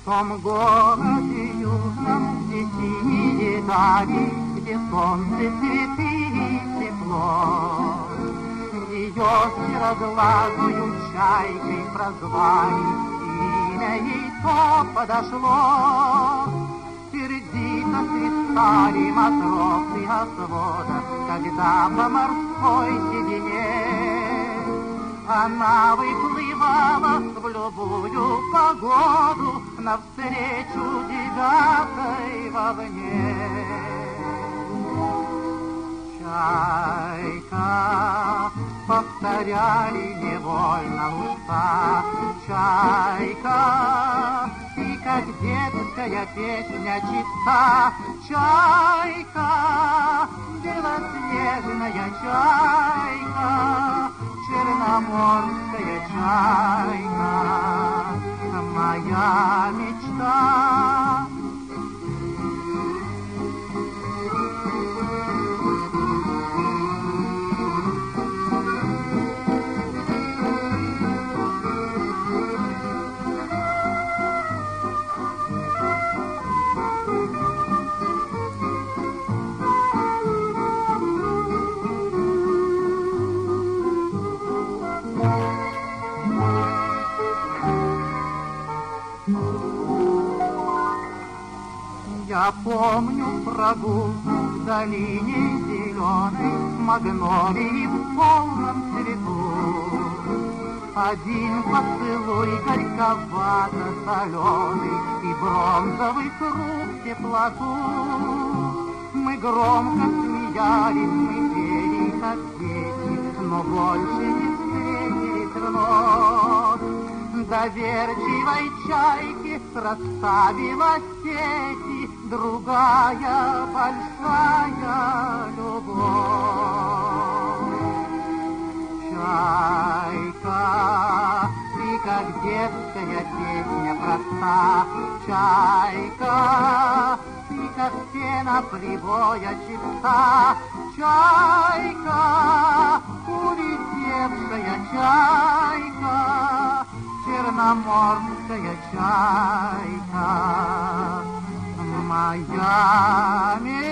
том городе южном, где синие дали, где солнце, цветы и тепло. Ее сероглазую чайкой прозвали, имя ей то подошло. Сердито свистали матросы от свода, когда по морской седине она выплывала в любую погоду навстречу девятой волне. Чайка, повторяли невольно уста, чайка, и как детская песня чиста, чайка, белоснежная чайка, черноморская чайка, моя мечта. Я помню прогулку в долине зеленой, магнолии в полном цвету. Один поцелуй горьковато-соленый и бронзовый круг теплоту. Мы громко смеялись, мы пели, как дети, но больше не встретились вновь. Доверчивой чайки расставила сети другая большая любовь. Чайка, ты как детская песня проста, чайка, ты как пена прибоя чиста, чайка, улетевшая чайка, черноморская чайка, моя мечта.